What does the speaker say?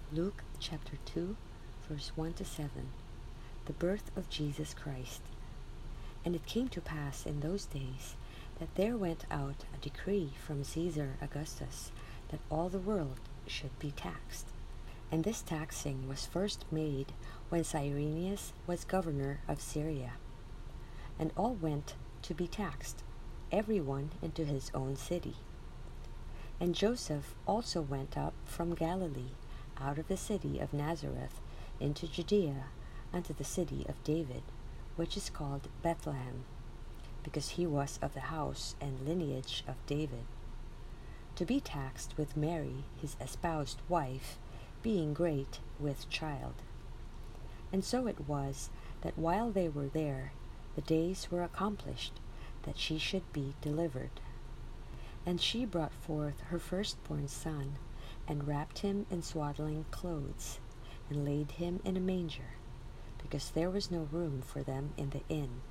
Luke chapter 2, verse 1 to 7. The birth of Jesus Christ. And it came to pass in those days that there went out a decree from Caesar Augustus that all the world should be taxed. And this taxing was first made when Cyrenius was governor of Syria. And all went to be taxed, every one into his own city. And Joseph also went up from Galilee, out of the city of Nazareth, into Judea, unto the city of David, which is called Bethlehem, because he was of the house and lineage of David, to be taxed with Mary his espoused wife, being great with child. And so it was, that while they were there, the days were accomplished, that she should be delivered. And she brought forth her firstborn son, and wrapped him in swaddling clothes, and laid him in a manger, because there was no room for them in the inn.